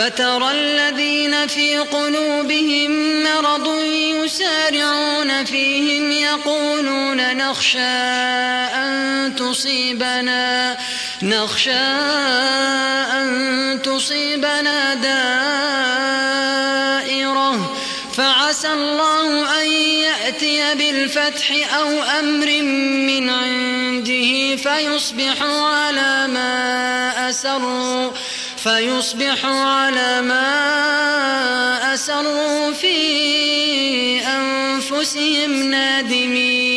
فترى الذين في قلوبهم مرض يسارعون فيهم يقولون نخشى أن تصيبنا دائرة فعسى الله أن يأتي بالفتح أو أمر من عنده فيصبحوا على ما أسروا في أنفسهم نادمين.